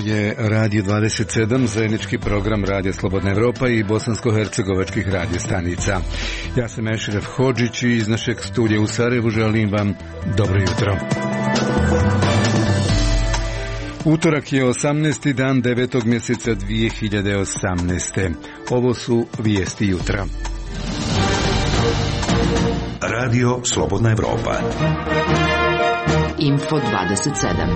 je Radio 27, zajednički program Radio Slobodna Evropa i bosansko-hercegovačkih radio stanica. Ja sam Ešref Hodžić i iz našeg studija u Sarajevu želim vam dobro jutro. Utorak je 18. dan 9. mjeseca 2018. Ovo su vijesti jutra. Radio Slobodna Evropa. Info 27.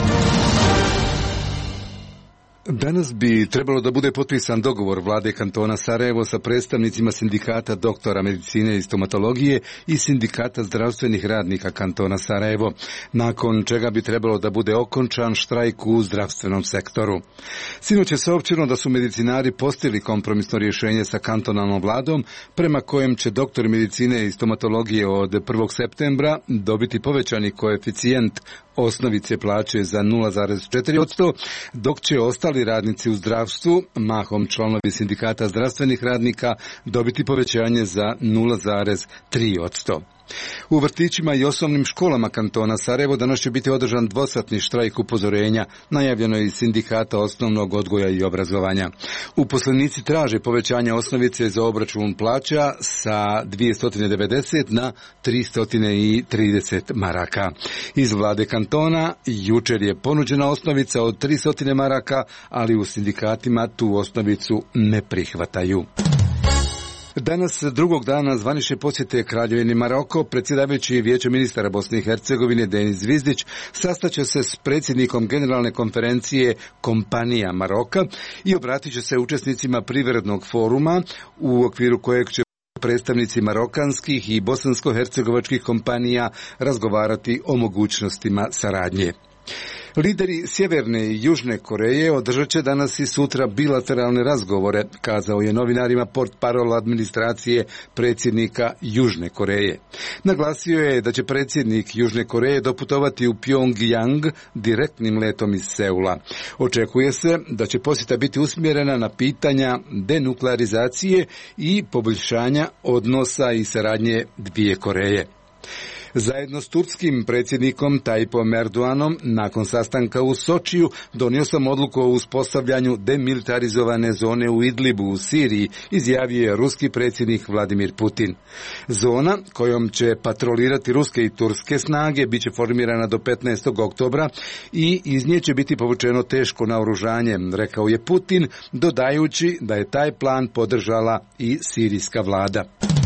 Danas bi trebalo da bude potpisan dogovor vlade kantona Sarajevo sa predstavnicima sindikata doktora medicine i stomatologije i sindikata zdravstvenih radnika kantona Sarajevo, nakon čega bi trebalo da bude okončan štrajk u zdravstvenom sektoru. Sinoć je saopćeno da su medicinari postigli kompromisno rješenje sa kantonalnom vladom, prema kojem će doktori medicine i stomatologije od 1. septembra dobiti povećani koeficijent osnovice plaće za 0,4%, dok će ostali radnici u zdravstvu, mahom članovi sindikata zdravstvenih radnika, dobiti povećanje za 0,3%. U vrtićima i osnovnim školama kantona Sarajevo danas će biti održan dvosatni štrajk upozorenja, najavljeno je iz sindikata osnovnog odgoja i obrazovanja. Uposlenici traže povećanje osnovice za obračun plaća sa 290 na 330 maraka. Iz vlade kantona jučer je ponuđena osnovica od 300 maraka, ali u sindikatima tu osnovicu ne prihvataju. Danas, drugog dana zvanične posjete Kraljevini Maroko, predsjedavajući Vijećem ministara Bosne i Hercegovine Denis Zvizdić sastaće se s predsjednikom Generalne konferencije kompanija Maroka i obratit će se učesnicima privrednog foruma u okviru kojeg će predstavnici marokanskih i bosansko-hercegovačkih kompanija razgovarati o mogućnostima saradnje. Lideri Sjeverne i Južne Koreje održat će danas i sutra bilateralne razgovore, kazao je novinarima portparol administracije predsjednika Južne Koreje. Naglasio je da će predsjednik Južne Koreje doputovati u Pyongyang direktnim letom iz Seula. Očekuje se da će posjeta biti usmjerena na pitanja denuklearizacije i poboljšanja odnosa i saradnje dvije Koreje. Zajedno s turskim predsjednikom Tayyipom Erdoganom nakon sastanka u Sočiju donio sam odluku o uspostavljanju demilitarizovane zone u Idlibu u Siriji, izjavio je ruski predsjednik Vladimir Putin. Zona kojom će patrolirati ruske i turske snage bit će formirana do 15. oktobra i iz nje će biti povučeno teško naoružanje, rekao je Putin, dodajući da je taj plan podržala i sirijska vlada.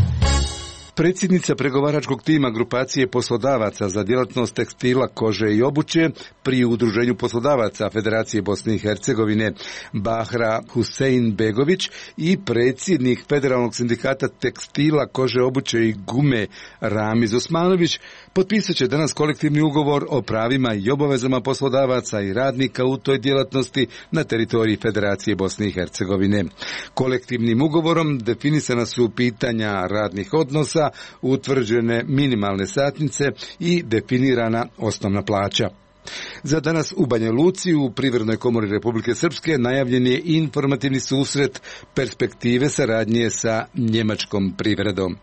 Predsjednica pregovaračkog tima grupacije poslodavaca za djelatnost tekstila, kože i obuće pri Udruženju poslodavaca Federacije Bosne i Hercegovine Bahra Husein Begović i predsjednik Federalnog sindikata tekstila, kože, obuće i gume Ramiz Osmanović potpisat će danas kolektivni ugovor o pravima i obavezama poslodavaca i radnika u toj djelatnosti na teritoriji Federacije Bosne i Hercegovine. Kolektivnim ugovorom definisana su pitanja radnih odnosa, utvrđene minimalne satnice i definirana osnovna plaća. Za danas u Banja Luci u Privrednoj komori Republike Srpske najavljen je informativni susret perspektive saradnje sa njemačkom privredom.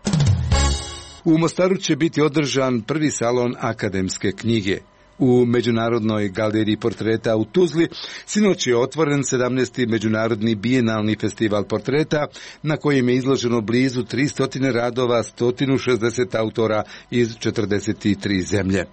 U Mostaru će biti održan prvi salon akademske knjige. U Međunarodnoj galeriji portreta u Tuzli sinoć je otvoren 17. Međunarodni bijenalni festival portreta na kojem je izloženo blizu 300 radova 160 autora iz 43 zemlje.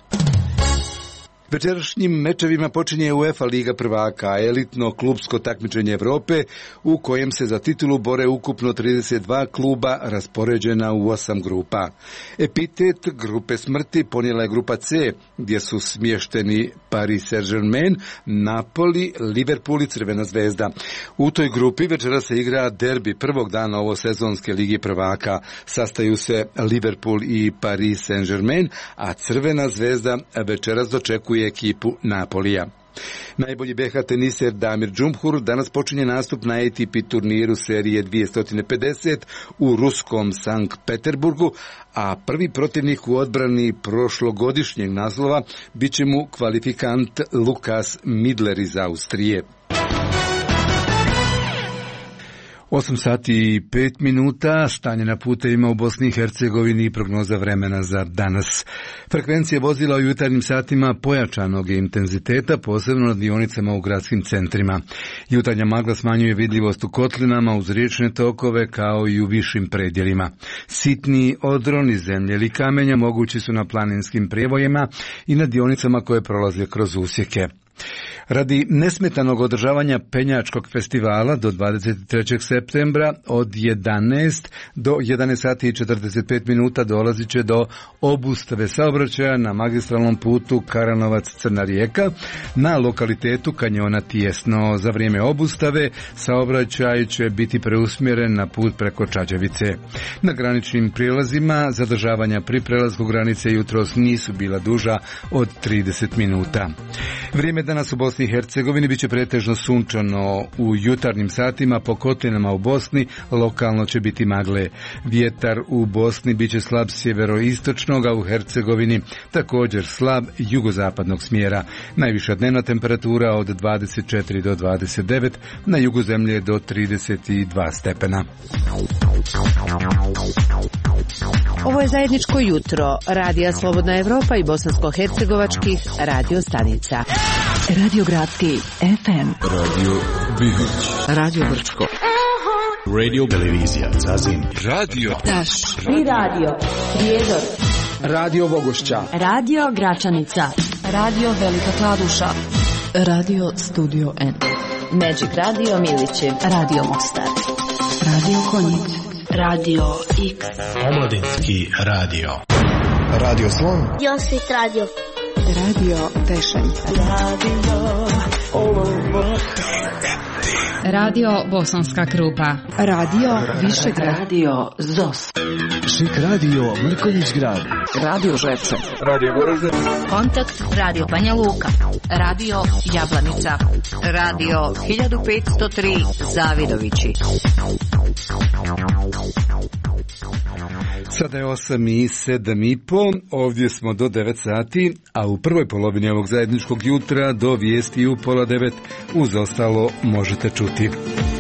Večerašnjim mečevima počinje UEFA Liga prvaka, elitno klubsko takmičenje Evrope u kojem se za titulu bore ukupno 32 kluba raspoređena u 8 grupa. Epitet grupe smrti ponijela je grupa C, gdje su smješteni Paris Saint-Germain, Napoli, Liverpool i Crvena zvezda. U toj grupi večera se igra derbi prvog dana ovo sezonske Lige prvaka. Sastaju se Liverpool i Paris Saint-Germain, a Crvena zvezda večeras dočekuje ekipu Napolija. Najbolji BH teniser Damir Džumhur danas počinje nastup na ATP turniru serije 250 u ruskom Sankt Peterburgu, a prvi protivnik u odbrani prošlogodišnjeg naslova bit će mu kvalifikant Lukas Midler iz Austrije. 8 sati i 5 minuta, stanje na putevima u Bosni i Hercegovini i prognoza vremena za danas. Frekvencije vozila u jutarnjim satima pojačanog intenziteta, posebno na dionicama u gradskim centrima. Jutarnja magla smanjuje vidljivost u kotlinama uz riječne tokove kao i u višim predjelima. Sitni odroni zemlje ili kamenja mogući su na planinskim prijevojima i na dionicama koje prolaze kroz usjeke. Radi nesmetanog održavanja penjačkog festivala do 23. septembra od 11 do 11 sati i 45 minuta dolazit će do obustave saobraćaja na magistralnom putu Karanovac-Crna Rijeka na lokalitetu kanjona Tijesno. Za vrijeme obustave saobraćaj će biti preusmjeren na put preko Čađavice. Na graničnim prijelazima zadržavanja pri prelasku granice jutros nisu bila duža od 30 minuta. Vrijeme danas u Bosni i Hercegovini biće pretežno sunčano. U jutarnjim satima po kotlinama u Bosni lokalno će biti magle. Vjetar u Bosni biće slab sjeveroistočnog, a u Hercegovini također slab jugozapadnog smjera. Najviša dnevna temperatura od 24 do 29, na jugu zemlje do 32 stepena. Ovo je zajedničko jutro Radija Slobodna Evropa i bosansko-hercegovačkih radio stanica. Radio Gradski FM, Radio Bihoć, Radio Brčko, Radio Televizija Zazim, Radio Taš i Radio Prijedor, Radio Vogošća, Radio Gračanica, Radio Velika Kladuša, Radio Studio N, Magic Radio Milići, Radio Mostar, Radio Konjic, Radio X, Omladinski radio. Radio Slon, Josip Radio, Radio Pešanica, Radio Bosanska Krupa, Radio Višegrad, Radio ZOS, Šik Radio Mrkonjić Grad, Radio Žepče, Radio Goražde, Kontakt Radio Banja Luka, Radio Jablanica, Radio 1503 Zavidovići. Sada je 8 i 7 i po, ovdje smo do 9 sati, a u prvoj polovini ovog zajedničkog jutra do vijesti u 8:30 uz ostalo možete čuti.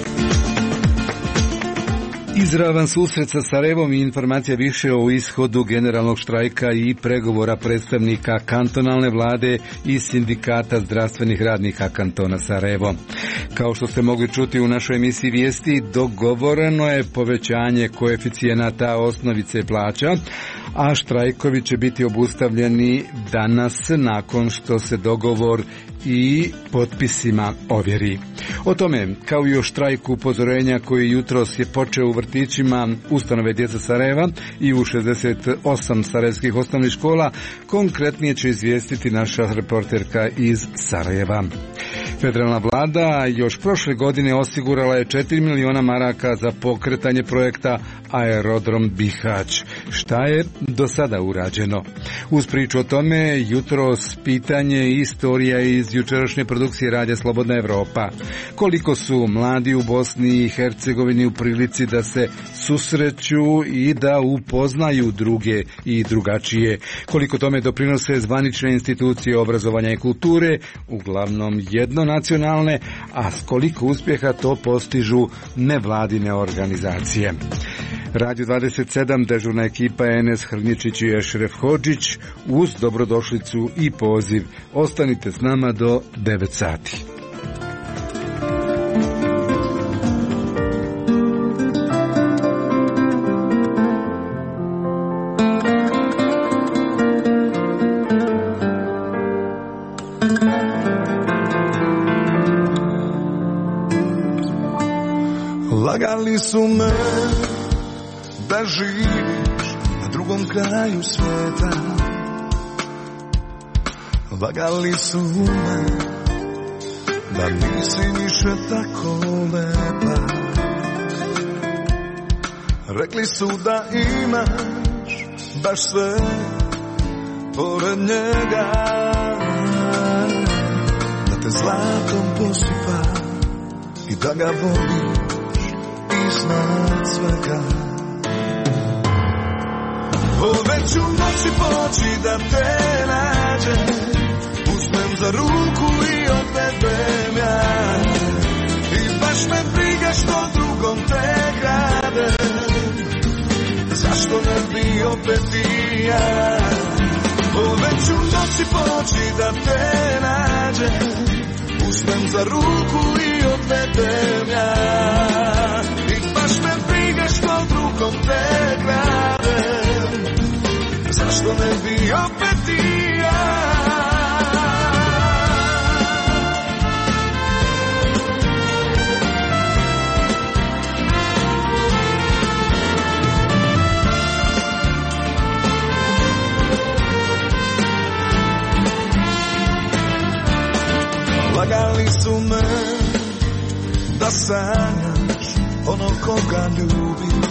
Izravan susret sa Sarajevom i informacija više o ishodu generalnog štrajka i pregovora predstavnika kantonalne vlade i sindikata zdravstvenih radnika kantona Sarajevo. Kao što ste mogli čuti u našoj emisiji vijesti, dogovoreno je povećanje koeficijenata osnovice plaća, a štrajkovi će biti obustavljeni danas nakon što se dogovor i potpisima ovjeri. O tome, kao i o štrajku upozorenja koji jutros je počeo u vrtićima ustanove djeca Sarajeva i u 68 sarajevskih osnovnih škola, konkretnije će izvijestiti naša reporterka iz Sarajeva. Federalna vlada još prošle godine osigurala je 4 miliona maraka za pokretanje projekta Aerodrom Bihać. Šta je do sada urađeno? Uz priču o tome, jutros pitanje i istorija iz jučerašnje produkcije Radija Slobodna Evropa. Koliko su mladi u Bosni i Hercegovini u prilici da se susreću i da upoznaju druge i drugačije? Koliko tome doprinose zvanične institucije obrazovanja i kulture, uglavnom jednonacionalne, a s koliko uspjeha to postižu nevladine organizacije? Radio 27, dežurna ekipa Enes Hrničić i Ešref Hodžić, uz dobrodošlicu i poziv. Ostanite s nama do 9 sati. Lagali su me da živiš na drugom kraju svijeta. Lagali su me da nisi više tako lepa. Rekli su da imaš baš sve pored njega, da te zlatom posipa i da ga voliš iznad svega. Ove ću noći poći da te nađem, uzmem za ruku i odvedem ja, i baš baš me briga što drugom te krade. Zašto ne bi opet i ja već u noći poći da te nađem, uzmem za ruku i odvedem ja. I baš me briga što drugom te krade. Zašto ne bi opet i ja. Lagali su me da sanjaš ono koga ljubiš.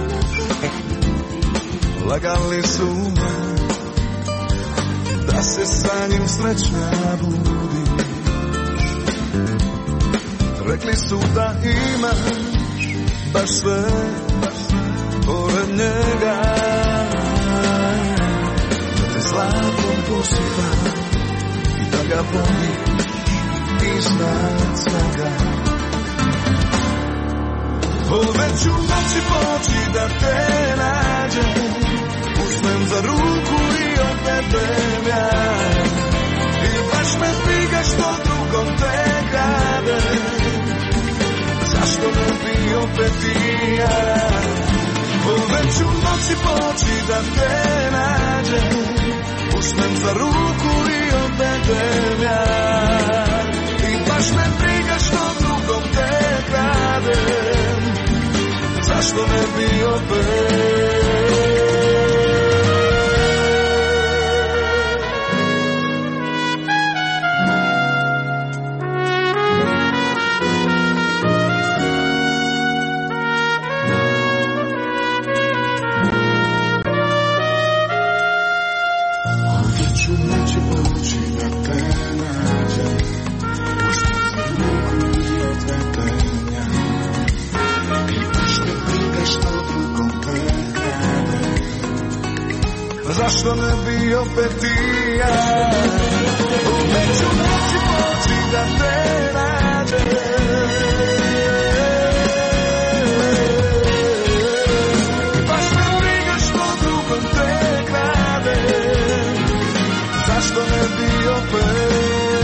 Lagali su me da se sa njim srećna budiš. Rekli su da imaš baš sve pored njega, da te zlatom posipa i da ga voliš iznad svega. Već u noći poći da te nađem, uzmem za ruku i odvedem ja. I baš me briga što drugom te krade. Zašto ne bi opet i ja. Već u noći poći da te nađem, uzmem za ruku i odvedem ja. Baš me briga što drugom te kradem. Zašto ne bi opet. Već u noći poći da te nađem, zašto ne bi opet i ja. Već u noći poći da te nađem. Baš me briga što drugom te krade. Zašto ne bi opet.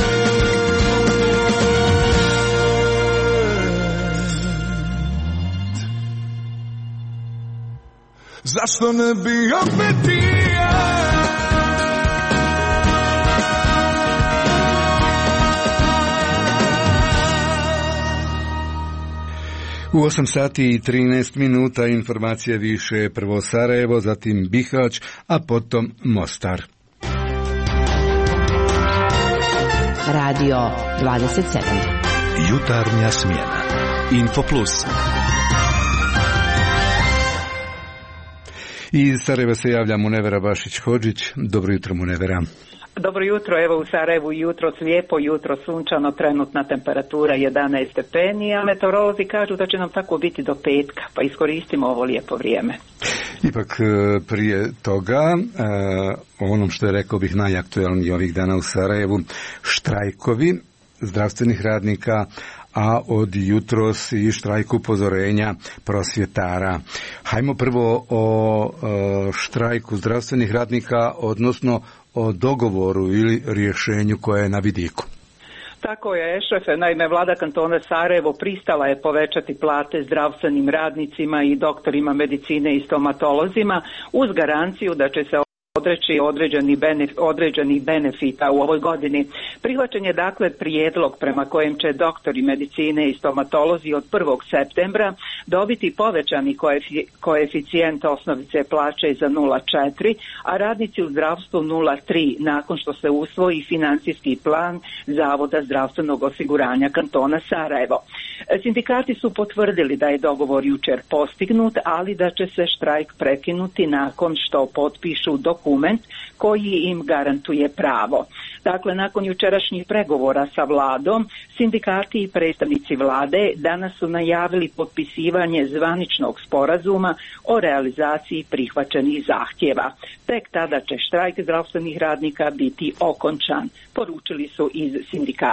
Zašto ne bi opet i ja. U 8 sati i 13 minuta informacija više, prvo Sarajevo, zatim Bihać, a potom Mostar. Radio 27. Jutarnja smjena. Infoplus. Iz Sarajeva se javlja Munevera Bašić-Hodžić. Dobro jutro, Munevera. Dobro jutro, evo u Sarajevu jutro lijepo, jutro sunčano, trenutna temperatura 11 stepeni, a meteorolozi kažu da će nam tako biti do petka, pa iskoristimo ovo lijepo vrijeme. Ipak prije toga, onom što je rekao bih najaktualniji ovih dana u Sarajevu, štrajkovi zdravstvenih radnika, a od jutros i štrajk upozorenja prosvjetara. Hajmo prvo o štrajku zdravstvenih radnika, odnosno o dogovoru ili rješenju koje je na vidiku. Tako je, šefe. Naime, vlada kantona Sarajevo pristala je povećati plate zdravstvenim radnicima i doktorima medicine i stomatolozima uz garanciju da će se odreći određenih benefita u ovoj godini. Prihvaćen je dakle prijedlog prema kojem će doktori medicine i stomatolozi od 1. septembra dobiti povećani koeficijent osnovice plaće za 0,4, a radnici u zdravstvu 0,3 nakon što se usvoji financijski plan Zavoda zdravstvenog osiguranja kantona Sarajevo. Sindikati su potvrdili da je dogovor jučer postignut, ali da će se štrajk prekinuti nakon što potpišu dokument koji im garantuje pravo. Dakle, nakon jučerašnjih pregovora sa vladom, sindikati i predstavnici vlade danas su najavili potpisivanje zvaničnog sporazuma o realizaciji prihvaćenih zahtjeva. Tek tada će štrajk zdravstvenih radnika biti okončan, poručili su iz sindikata.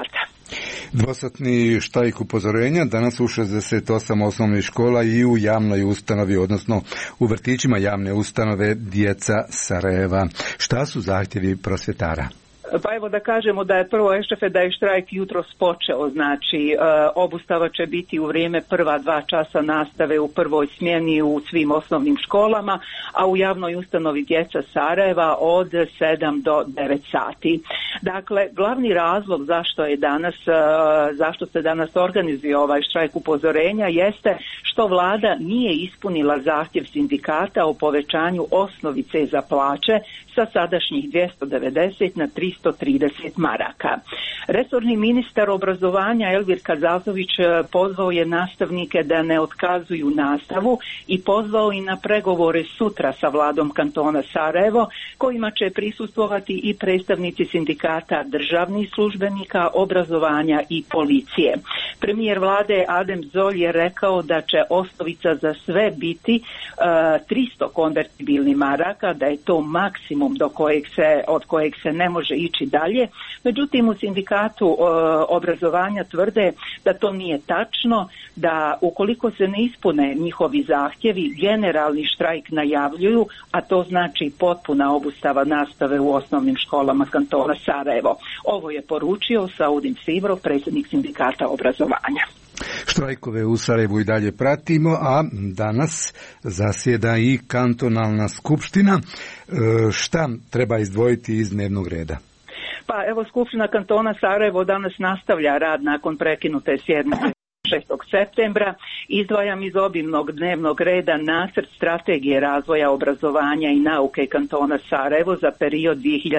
Dvosatni štrajk upozorenja danas u 68 osnovnih škola i u javnoj ustanovi, odnosno u vrtićima javne ustanove Djeca Sarajeva. Šta su zahtjevi prosvjetara? Pa evo da kažemo da je prvo Ešrefe da je štrajk jutros počeo, znači obustava će biti u vrijeme prva 2 časa nastave u prvoj smjeni u svim osnovnim školama, a u javnoj ustanovi Djeca Sarajeva od 7 do 9 sati. Dakle, glavni razlog zašto se danas organizuje ovaj štrajk upozorenja jeste što vlada nije ispunila zahtjev sindikata o povećanju osnovice za plaće sa sadašnjih 290 na 330 maraka. Resorni ministar obrazovanja Elvir Kazazović pozvao je nastavnike da ne otkazuju nastavu i pozvao i na pregovore sutra sa vladom kantona Sarajevo, kojima će prisustvovati i predstavnici sindikata državnih službenika, obrazovanja i policije. Premijer vlade Adem Zolj je rekao da će osnovica za sve biti 300 konvertibilnih maraka, da je to maksimum od kojeg se ne može ići dalje. Međutim, u sindikatu obrazovanja tvrde da to nije tačno, da ukoliko se ne ispune njihovi zahtjevi, generalni štrajk najavljuju, a to znači potpuna obustava nastave u osnovnim školama kantona Sarajevo. Ovo je poručio Saudin Sivro, predsjednik sindikata obrazovanja. Štrajkove u Sarajevu i dalje pratimo, a danas zasjeda i kantonalna skupština. Šta treba izdvojiti iz dnevnog reda? Pa evo, Skupština kantona Sarajevo danas nastavlja rad nakon prekinute sjednice 6. septembra. Izdvajam iz obimnog dnevnog reda nacrt strategije razvoja obrazovanja i nauke kantona Sarajevo za period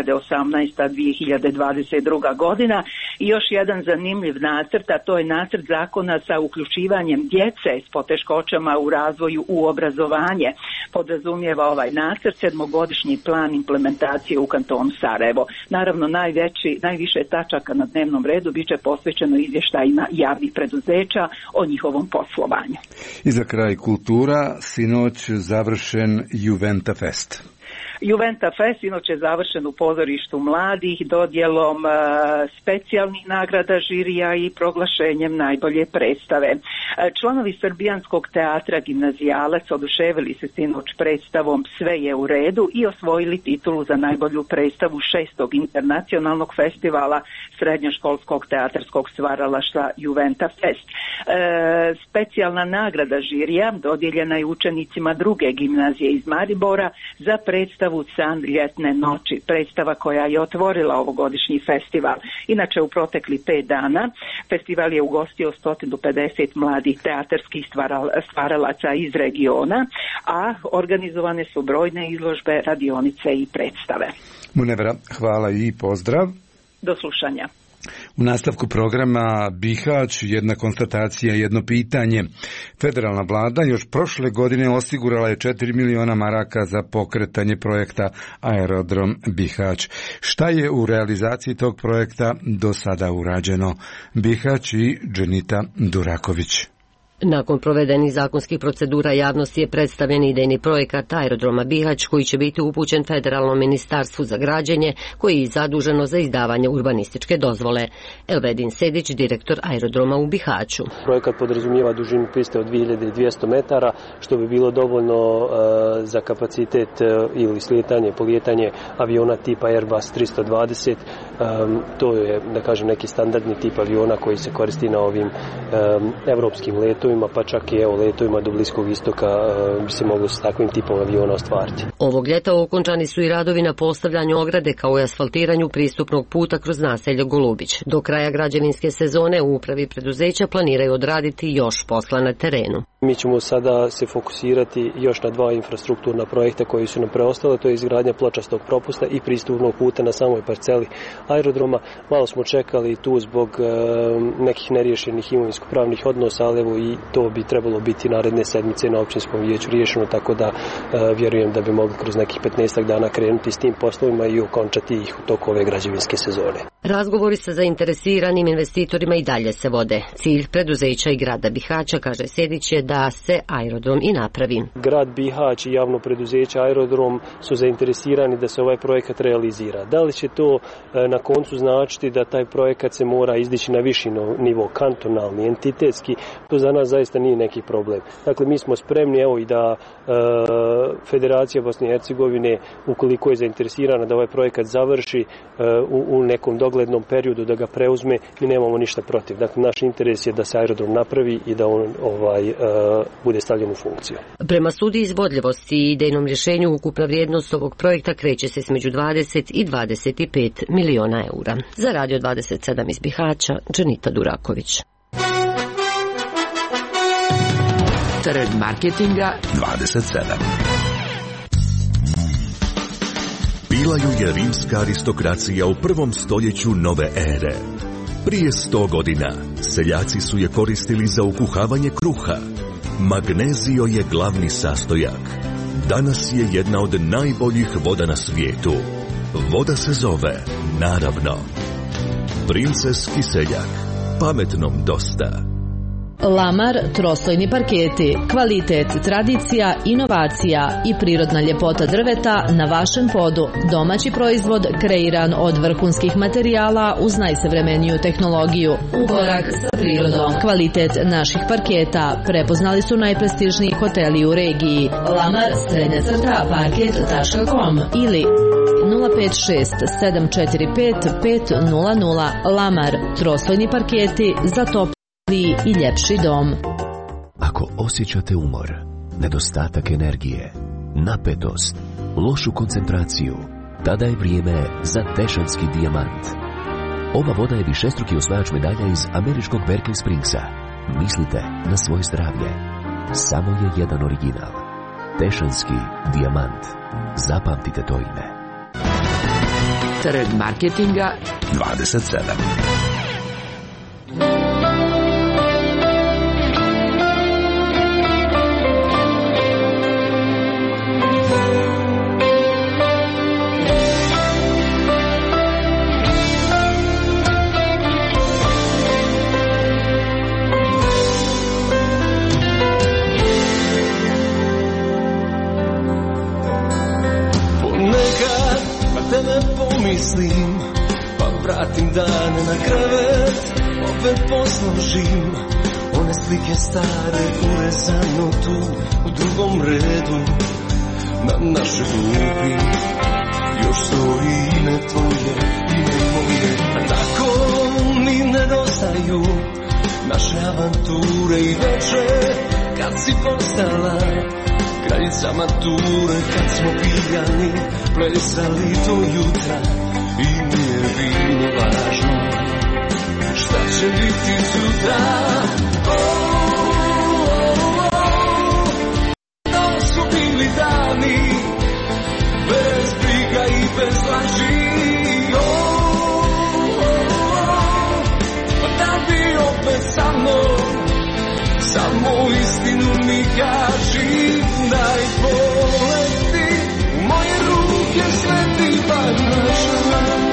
2018-2022 godina i još jedan zanimljiv nacrt, a to je nacrt zakona sa uključivanjem djece s poteškoćama u razvoju u obrazovanje. Podrazumijeva ovaj nacrt 7-godišnji plan implementacije u kantonu Sarajevo. Naravno, najviše tačaka na dnevnom redu biće posvećeno izvještajima javnih preduzeća o njihovom poslovanju. I za kraj kultura, sinoć završen Juventa Fest. Juventa Fest sinoć je završen u pozorištu mladih dodjelom specijalnih nagrada žirija i proglašenjem najbolje predstave. Članovi Srbijanskog teatra Gimnazijalac oduševili se sinoć predstavom Sve je u redu i osvojili titulu za najbolju predstavu 6. internacionalnog festivala srednjoškolskog teatarskog stvaralaštva Juventa Fest. Specijalna nagrada žirija dodijeljena je učenicima druge gimnazije iz Maribora za predstavu San ljetne noći, predstava koja je otvorila ovogodišnji festival. Inače, u protekli 5 dana festival je ugostio 150 mladih teatarskih stvaralaca iz regiona, a organizovane su brojne izložbe, radionice i predstave. Munevra, hvala i pozdrav. Do slušanja. U nastavku programa Bihać, jedna konstatacija, jedno pitanje. Federalna vlada još prošle godine osigurala je 4 miliona maraka za pokretanje projekta Aerodrom Bihać. Šta je u realizaciji tog projekta do sada urađeno? Bihać i Dženita Duraković. Nakon provedenih zakonskih procedura javnosti je predstavljen idejni projekat Aerodroma Bihać koji će biti upućen Federalnom ministarstvu za građenje koji je zaduženo za izdavanje urbanističke dozvole. Elvedin Sedić, direktor Aerodroma u Bihaću. Projekat podrazumijeva dužinu piste od 2200 metara, što bi bilo dovoljno za kapacitet ili slijetanje, polijetanje aviona tipa Airbus 320. To je, da kažem, neki standardni tip aviona koji se koristi na ovim evropskim letovima, pa čak i letovima do Bliskog istoka bi se moglo s takvim tipom aviona ostvariti. Ovog ljeta okončani su i radovi na postavljanju ograde kao i asfaltiranju pristupnog puta kroz naselje Golubić. Do kraja građevinske sezone u upravi preduzeća planiraju odraditi još posla na terenu. Mi ćemo sada se fokusirati još na 2 infrastrukturna projekta koji su nam preostale, to je izgradnja pločastog propusta i pristupnog puta na samoj parceli aerodroma. Malo smo čekali tu zbog nekih neriješenih imovinsko-pravnih odnosa, ali evo i to bi trebalo biti naredne sedmice na općinskom vijeću riješeno, tako da vjerujem da bi mogli kroz nekih 15 dana krenuti s tim poslovima i okončati ih u toku ove građevinske sezone. Razgovori sa zainteresiranim investitorima i dalje se vode. Cilj preduzeća i grada Bihaća, kaže Sedić, je da se aerodrom i napravi. Grad Bihać i javno preduzeće Aerodrom su zainteresirani da se ovaj projekat realizira. Da li će to na koncu značiti da taj projekat se mora izdići na viši nivo, kantonalni, entitetski, to za nas zaista nije neki problem. Dakle, mi smo spremni, evo i da Federacija Bosne i Hercegovine, ukoliko je zainteresirana da ovaj projekat završi u nekom doglednom periodu, da ga preuzme, mi nemamo ništa protiv. Dakle, naš interes je da se aerodrom napravi i da on bude stavljen u funkciju. Prema studiji izvodljivosti i idejnom rješenju, ukupna vrijednost ovog projekta kreće se između 20 i 25 miliona eura. Za Radio 27 iz Bihaća, Dženita Duraković. Trg marketinga 27. Bilaju je rimska aristokracija u prvom stoljeću nove ere. Prije 100 godina seljaci su je koristili za ukuhavanje kruha. Magnezio je glavni sastojak. Danas je jedna od najboljih voda na svijetu. Voda se zove, naravno, Princeski seljak. Pametnom dosta. Lamar troslojni parketi, kvalitet, tradicija, inovacija i prirodna ljepota drveta na vašem podu. Domaći proizvod kreiran od vrhunskih materijala uz najsavremeniju tehnologiju. U korak sa prirodom. Kvalitet naših parketa prepoznali su najprestižniji hoteli u regiji. Lamar _parket.com ili 056 745 500. Lamar troslojni parketi za top i ljepši dom. Ako osjećate umor, nedostatak energije, napetost, lošu koncentraciju, tada je vrijeme za Tešanski dijamant. Ova voda je višestruki osvajač medalja iz američkog Berkeley Springsa. Mislite na svoje zdravlje. Samo je jedan original. Tešanski dijamant. Zapamtite to ime. Trg marketinga 27. Pomislim, pa vratim dane na krevet, opet posložim one slike stare urezano tu u drugom redu. Na našoj klupi još stoji ime tvoje, ime moje. A tako mi nedostaju naše avanture i veče, kad si postala kraljica mature, kad smo pijani plesali to jutra i nije bilo važno šta će biti sutra. To su bili dani bez briga i bez laži. Da bi opet sa mnom samo istinu mi kaži. Daj poleti u moje ruke sveti Banašan.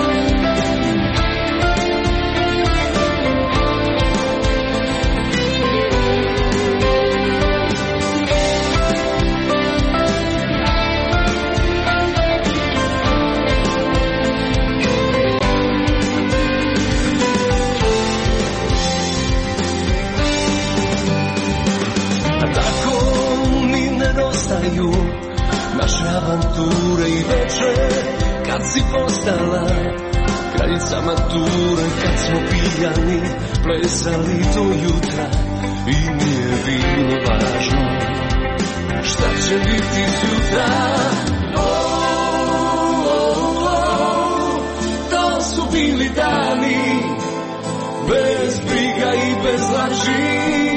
Naše avanture i veče, kad si postala kraljica mature, kad smo pijani plesali to jutra i nije bilo važno šta će biti sutra. To su bili dani bez briga i bez laži.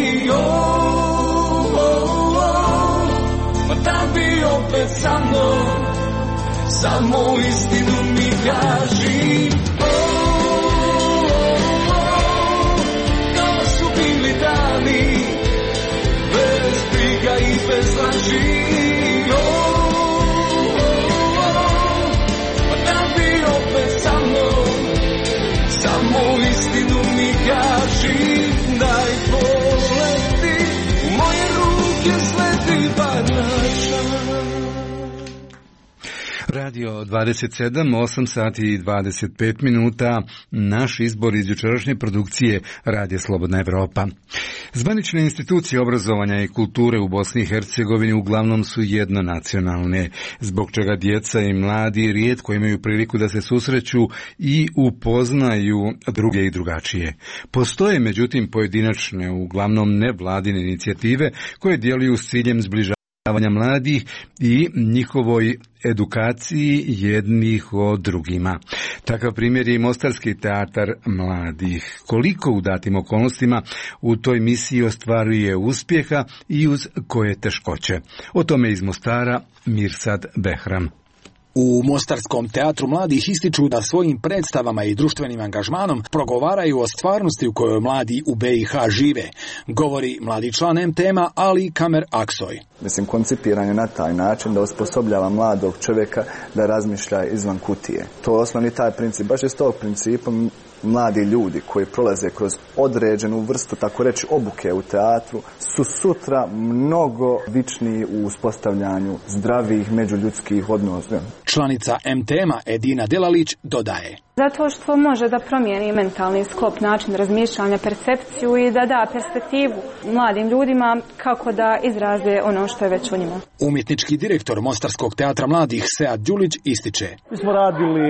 Da bi opet sa mnom samo istinu mi kaži. To su bili dani bez briga i bez laži. Da bi opet sa mnom Radio 27, 8 sati i 25 minuta, naš izbor iz jučerašnje produkcije Radio Slobodna Evropa. Zvanične institucije obrazovanja i kulture u Bosni i Hercegovini uglavnom su jednonacionalne, zbog čega djeca i mladi rijetko imaju priliku da se susreću i upoznaju druge i drugačije. Postoje međutim pojedinačne, uglavnom nevladine inicijative koje djeluju s ciljem zbližavanja mladih i njihovoj edukaciji jednih o drugima. Takav primjer je i Mostarski teatar mladih. Koliko u datim okolnostima u toj misiji ostvaruje uspjeha i uz koje teškoće? O tome iz Mostara Mirsad Behram. U Mostarskom teatru mladih ističu da svojim predstavama i društvenim angažmanom progovaraju o stvarnosti u kojoj mladi u BiH žive, govori mladi član MTM-a Ali Kamer Aksoy. Mislim, koncipiran je na taj način da osposobljava mladog čovjeka da razmišlja izvan kutije. To je osnovni taj princip. Baš iz tog principa mladi ljudi koji prolaze kroz određenu vrstu, tako reći, obuke u teatru, su sutra mnogo vičniji u uspostavljanju zdravih međuljudskih odnosa. Članica MTM-a Edina Delalić dodaje: zato što može da promijeni mentalni sklop, način razmišljanja, percepciju i da da perspektivu mladim ljudima kako da izraze ono što je već u njima. Umjetnički direktor Mostarskog teatra mladih Sead Đulić ističe: mi smo radili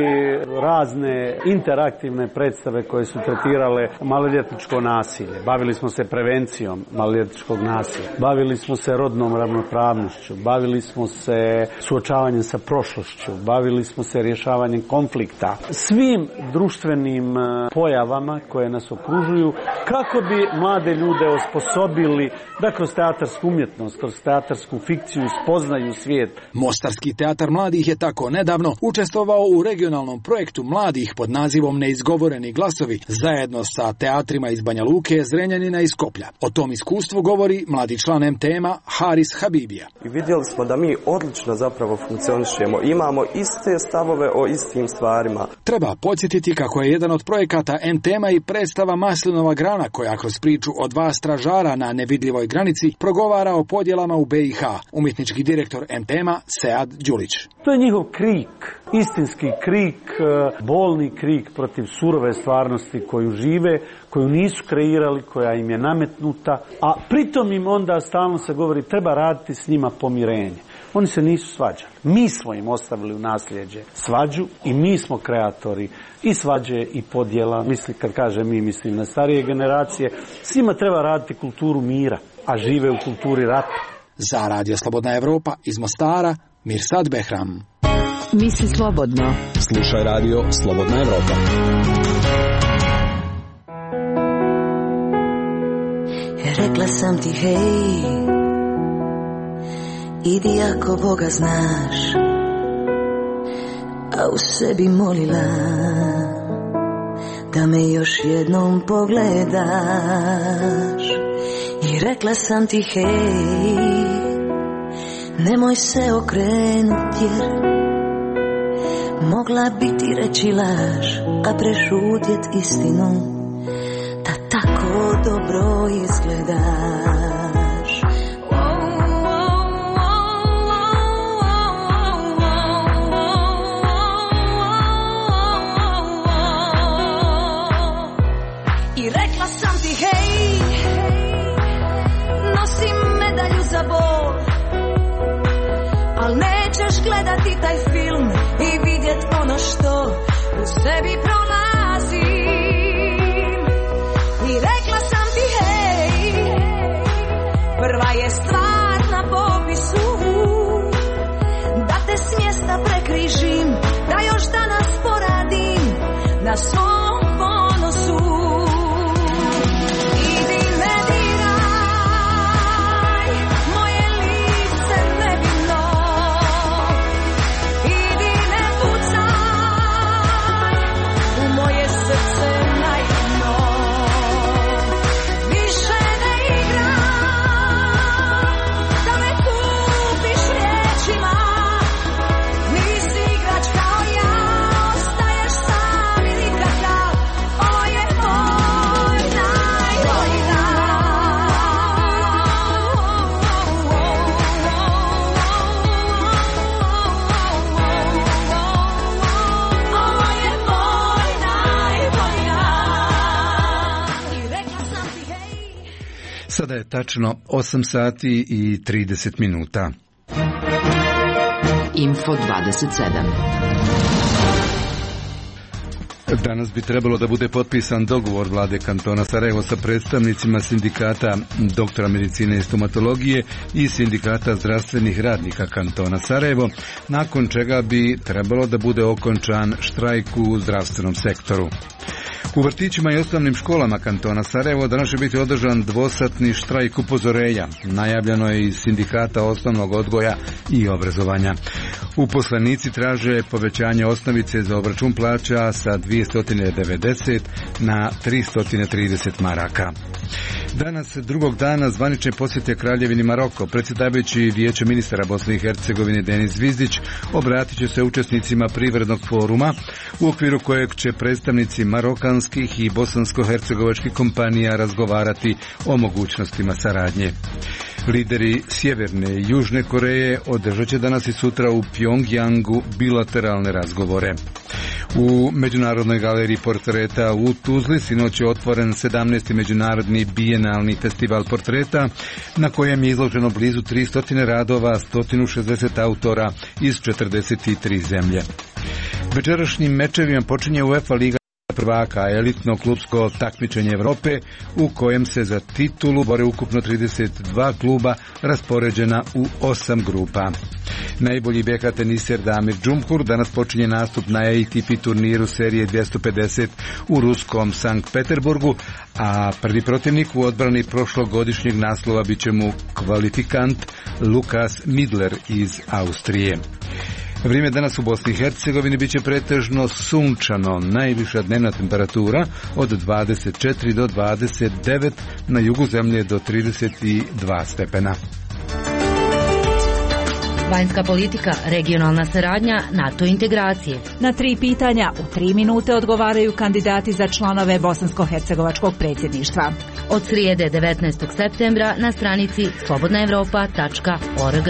razne interaktivne predstave koje su tretirale maloljetničko nasilje. Bavili smo se prevencijom maloljetničkog nasilja. Bavili smo se rodnom ravnopravnošću. Bavili smo se suočavanjem sa prošlošću. Bavili smo se rješavanjem konflikta. Svim društvenim pojavama koje nas okružuju, kako bi mlade ljude osposobili da kroz teatarsku umjetnost, kroz teatarsku fikciju spoznaju svijet. Mostarski teatar mladih je tako nedavno učestvovao u regionalnom projektu mladih pod nazivom Neizgovoreni glasovi zajedno sa teatrima iz Banja Luke, Zrenjanina i Skoplja. O tom iskustvu govori mladi član MTM-a Haris Habibija. I vidjeli smo da mi odlično zapravo funkcionišemo, imamo iste stavove o istim stvarima. Treba podsjetiti kako je jedan od projekata MTM-a i predstava Maslinova grana, koja kroz priču o dva stražara na nevidljivoj granici progovara o podjelama u BiH. Umjetnički direktor MTM-a Sead Đulić. To je njihov krik, istinski krik, bolni krik protiv surove stvarnosti koju žive, koju nisu kreirali, koja im je nametnuta, a pritom im onda stalno se govori treba raditi s njima pomirenje. Oni se nisu svađali. Mi smo im ostavili u nasljeđe svađu i mi smo kreatori i svađe i podjela. Mislim, kad kažem mi, mislim na starije generacije. Svima treba raditi kulturu mira, a žive u kulturi rata. Za Radio Slobodna Evropa iz Mostara, Mirsad Behram. Misli slobodno. Slušaj Radio Slobodna Evropa. Rekla sam ti hej, idi ako Boga znaš, a u sebi molila da me još jednom pogledaš. I rekla sam ti hej, nemoj se okrenuti jer mogla bi ti reći laž, a prešutjet istinu da tako dobro izgledaš. I rekla sam ti hej, nosim medalju za bol, al nećeš gledati taj film i vidjet ono što u sebi pronalazim. I rekla sam ti hej, prva je stvar na popisu, da te s mjesta prekrižim, da još danas poradim na svom ponosu. Nisi igrač kao ja, ostaješ sam i nikad tačno 8 sati i 30 minuta. Info 27. Danas bi trebalo da bude potpisan dogovor vlade kantona Sarajevo sa predstavnicima sindikata doktora medicine i stomatologije i sindikata zdravstvenih radnika kantona Sarajevo, nakon čega bi trebalo da bude okončan štrajk u zdravstvenom sektoru. U vrtićima i osnovnim školama kantona Sarajevo danas će biti održan dvosatni štrajk upozorenja. Najavljeno je iz sindikata osnovnog odgoja i obrazovanja. Uposlenici traže povećanje osnovice za obračun plaća sa 290 na 330 maraka. Danas, drugog dana zvanične posjete Kraljevini Maroko, predsjedavajući Vijeća ministara Bosne i Hercegovine Denis Zvizdić obratit će se učesnicima privrednog foruma u okviru kojeg će predstavnici marokanskih i bosansko-hercegovačkih kompanija razgovarati o mogućnostima saradnje. Lideri Sjeverne i Južne Koreje održat će danas i sutra u Pjongjangu bilateralne razgovore. U Međunarodnoj galeriji portreta u Tuzli sinoć je otvoren 17. međunarodni bijenalni festival portreta na kojem je izloženo blizu 300 radova, 160 autora iz 43 zemlje. Večerašnjim mečevima počinje UEFA Liga prvaka, elitno klubsko takmičenje Evrope u kojem se za titulu bore ukupno 32 kluba raspoređena u 8 grupa. Najbolji BH teniser Damir Džumhur danas počinje nastup na ATP turniru serije 250 u ruskom Sankt Peterburgu, a prvi protivnik u odbrani prošlogodišnjeg naslova bit će mu kvalifikant Lukas Midler iz Austrije. Vrijeme danas u Bosni i Hercegovini bit će pretežno sunčano, najviša dnevna temperatura od 24 do 29, na jugu zemlje do 32 stepena. Vanjska politika, regionalna saradnja, NATO integracije. Na 3 pitanja u 3 minute odgovaraju kandidati za članove bosansko-hercegovačkog predsjedništva. Od srijede 19. septembra na stranici slobodnaevropa.org.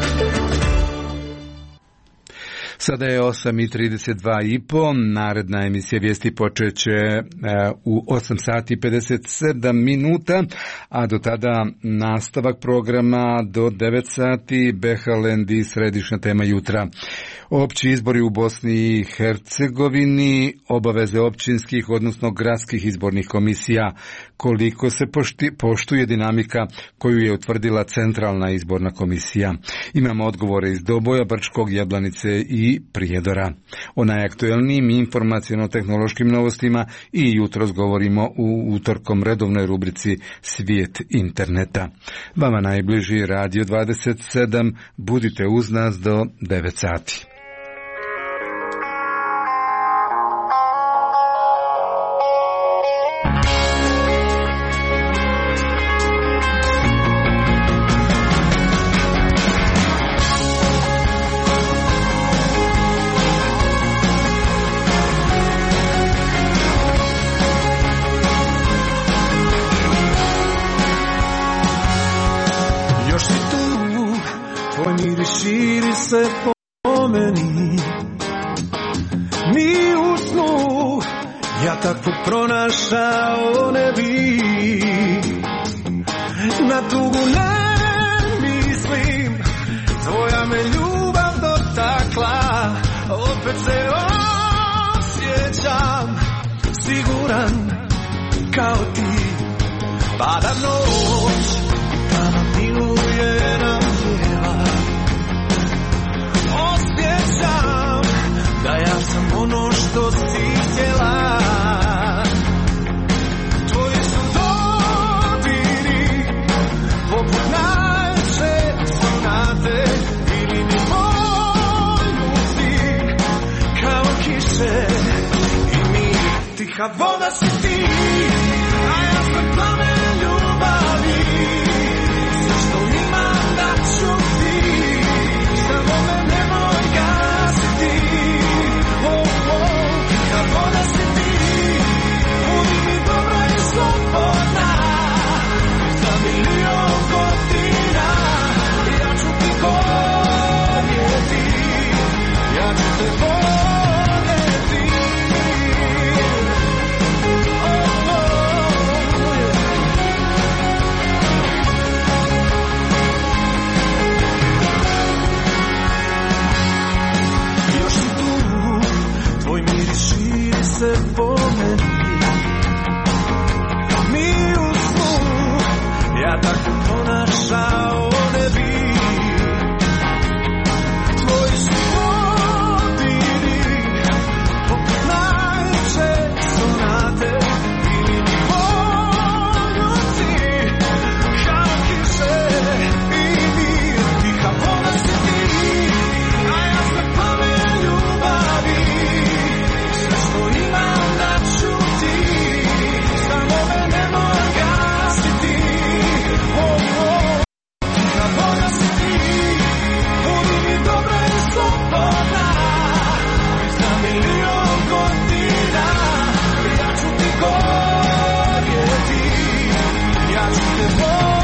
Sada je 8:32,5. Naredna emisija vijesti počeće u 8 sati 57 minuta, a do tada nastavak programa do 9 sati, Behalend i središnja tema jutra. Opći izbori u Bosni i Hercegovini, obaveze općinskih, odnosno gradskih izbornih komisija, koliko se poštuje dinamika koju je utvrdila Centralna izborna komisija. Imamo odgovore iz Doboja, Brčkog, Jablanice i Prijedora. O najaktuelnijim informaciono-tehnološkim novostima i jutros govorimo u utorkom redovnoj rubrici Svijet interneta. Vama najbliži Radio 27, budite uz nas do 9 sati. Širi se po meni, ni u snu ja takvog pronašao ne bi. Na tugu ne mislim, tvoja me ljubav dotakla, opet se osjećam siguran kao ti. Pada noć, tama miluje nam djeva, osjećam da ja sam ono što si htjela. Tvoji su dodiri poput najče sonate, ili mi poljubi kao kiše i mi. Tiha voda si ti, a ja sam plamen ljubavi. Sve što imam da ću ti, samo me nemoj gasiti. Tiha voda si ti, budi mi dobra i slobodna. Za milion godina ja ću ti voljeti, ja ću te voljeti. ja tako ponašao ne bi. Tvoji su dodiri poput najče sonate ili mi poljuci kao kiše i mir. Tiha voda si ti, a ja sam plamen ljubavi. Sve što imam da ću ti, samo me nemoj gasiti. Tiha voda si ti, budi mi dobra i slobodna. Već za milion godina ja ću ti gorjeti, ja ću te voljeti.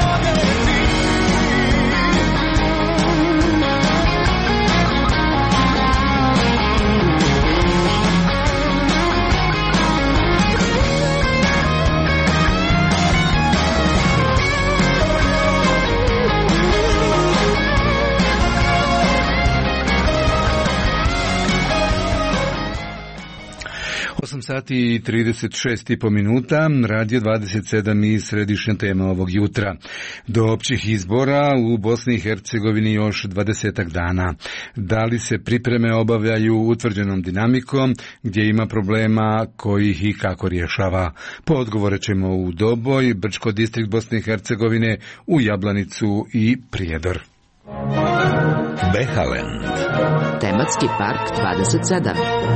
Sati i 36,5 minuta, Radio 27 i središnja tema ovog jutra. Do općih izbora u Bosni i Hercegovini još 20 dana. Da li se pripreme obavljaju utvrđenom dinamikom, gdje ima problema, kojih i kako rješava? Po odgovore ćemo u Doboj, Brčko distrikt Bosne i Hercegovine, u Jablanicu i Prijedor. Behaland. Tematski park 27.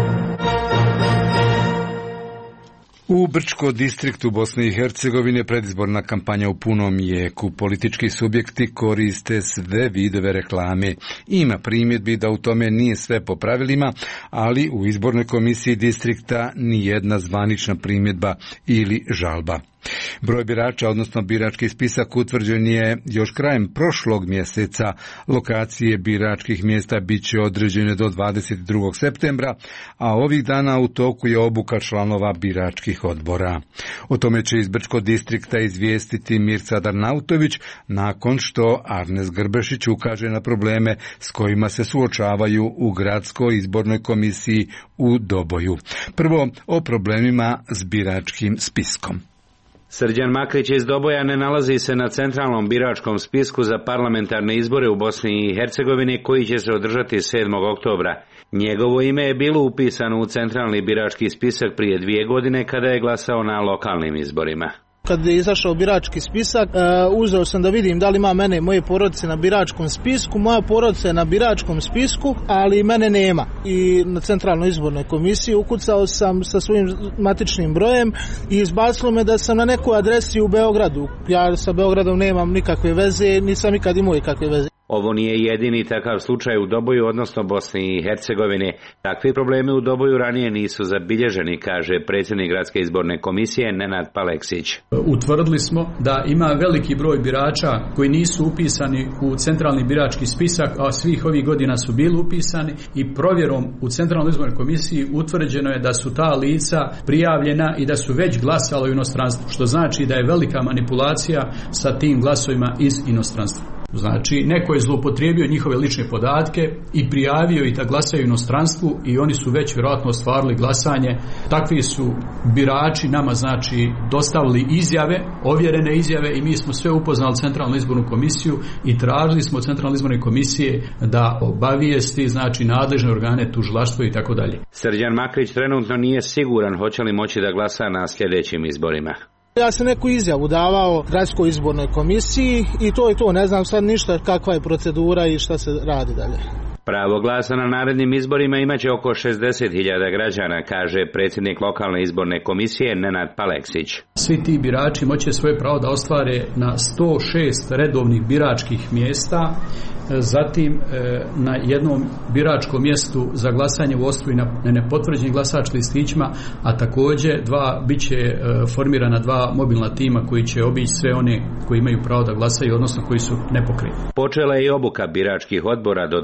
U Brčko distriktu Bosne i Hercegovine predizborna kampanja u punom jeku. Politički subjekti koriste sve vidove reklame. Ima primjedbi da u tome nije sve po pravilima, ali u izbornoj komisiji distrikta ni jedna zvanična primjedba ili žalba. Broj birača, odnosno birački spisak, utvrđen je još krajem prošlog mjeseca. Lokacije biračkih mjesta bit će određene do 22. septembra, a ovih dana u toku je obuka članova biračkih odbora. O tome će iz Brčkog distrikta izvijestiti Mirca Darnautović nakon što Arnes Grbešić ukaže na probleme s kojima se suočavaju u gradskoj izbornoj komisiji u Doboju. Prvo o problemima s biračkim spiskom. Srđan Makrić iz Doboja ne nalazi se na centralnom biračkom spisku za parlamentarne izbore u Bosni i Hercegovini koji će se održati 7. oktobra. Njegovo ime je bilo upisano u centralni birački spisak prije 2 godine kada je glasao na lokalnim izborima. Kad je izašao birački spisak, uzeo sam da vidim da li ima mene i moje porodice na biračkom spisku. Moja porodica je na biračkom spisku, ali mene nema. I na centralnoj izbornoj komisiji ukucao sam sa svojim matičnim brojem i izbacilo me da sam na nekoj adresi u Beogradu. Ja sa Beogradom nemam nikakve veze, nisam nikad imao ikakve veze. Ovo nije jedini takav slučaj u Doboju, odnosno Bosni i Hercegovini. Takvi problemi u Doboju ranije nisu zabilježeni, kaže predsjednik gradske izborne komisije Nenad Paleksić. Utvrdili smo da ima veliki broj birača koji nisu upisani u centralni birački spisak, a svih ovih godina su bili upisani i provjerom u centralnoj izbornoj komisiji utvrđeno je da su ta lica prijavljena i da su već glasala u inostranstvu, što znači da je velika manipulacija sa tim glasovima iz inostranstva. Znači, neko je zloupotrijebio njihove lične podatke i prijavio ih da glasaju u inostranstvu i oni su već vjerojatno ostvarili glasanje. Takvi su birači nama, znači, dostavili izjave, ovjerene izjave i mi smo sve upoznali centralnu izbornu komisiju i tražili smo od centralne izborne komisije da obavijesti, znači, nadležne organe, tužilaštvo i tako dalje. Srđan Makrić trenutno nije siguran hoće li moći da glasa na sljedećim izborima. Ja sam neku izjavu davao gradskoj izbornoj komisiji i to je to, ne znam sad ništa kakva je procedura i šta se radi dalje. Pravo glasa na narednim izborima imaće oko 60.000 građana, kaže predsjednik lokalne izborne komisije Nenad Paleksić. Svi ti birači moće svoje pravo da ostvare na 106 redovnih biračkih mjesta, zatim na jednom biračkom mjestu za glasanje u Ostvu i na nepotvrđenim glasačkim listićima, a također bit će formirana 2 mobilna tima koji će obići sve one koji imaju pravo da glasaju, odnosno koji su nepokretni. Počela je i obuka biračkih odbora, dodaje Paleksić,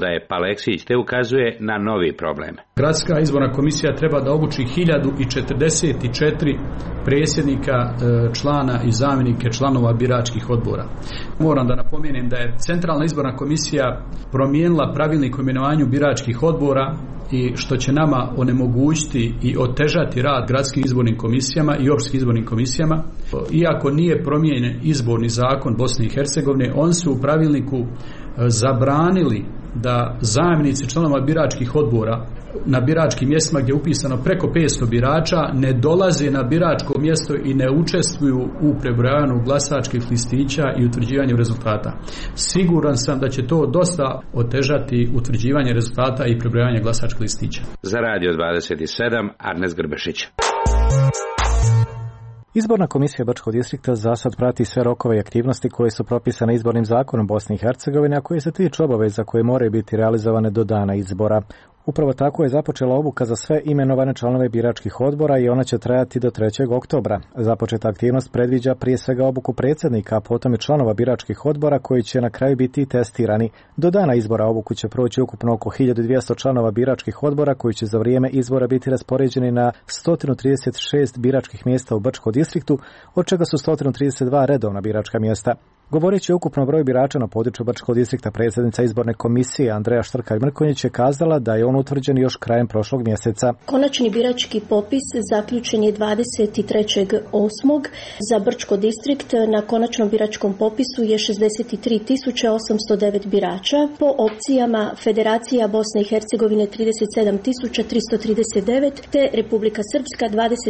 Aleksić, te ukazuje na novi problem. Gradska izborna komisija treba da obuči 1044 predsjednika, člana i zamjenike članova biračkih odbora. Moram da napomenem da je Centralna izborna komisija promijenila pravilnik o imenovanju biračkih odbora i što će nama onemogućiti i otežati rad gradskim izbornim komisijama i općinskim izbornim komisijama. Iako nije promijenjen izborni zakon Bosne i Hercegovine, on su u pravilniku zabranili da zamjenici članova biračkih odbora na biračkim mjestima gdje je upisano preko 500 birača ne dolaze na biračko mjesto i ne učestvuju u prebrojavanju glasačkih listića i utvrđivanju rezultata. Siguran sam da će to dosta otežati utvrđivanje rezultata i prebrojavanje glasačkih listića. Za Radio 27, Arnes Grbešić. Izborna komisija Brčkog distrikta za sad prati sve rokove i aktivnosti koje su propisane izbornim zakonom Bosne i Hercegovine, a koje se tiču obaveza koje moraju biti realizovane do dana izbora. Upravo tako je započela obuka za sve imenovane članove biračkih odbora i ona će trajati do 3. oktobra. Započeta aktivnost predviđa prije svega obuku predsjednika, a potom i članova biračkih odbora koji će na kraju biti testirani. Do dana izbora obuku će proći ukupno oko 1200 članova biračkih odbora koji će za vrijeme izbora biti raspoređeni na 136 biračkih mjesta u Brčkom distriktu, od čega su 132 redovna biračka mjesta. Govoreći o ukupnom broju birača na području Brčkog distrikta, predsjednica izborne komisije Andreja Štrkar-Mrkonjić je kazala da je on utvrđen još krajem prošlog mjeseca. Konačni birački popis zaključen je 23.8. Za Brčko distrikt na konačnom biračkom popisu je 63.809 birača. Po opcijama Federacija Bosne i Hercegovine 37.339 te Republika Srpska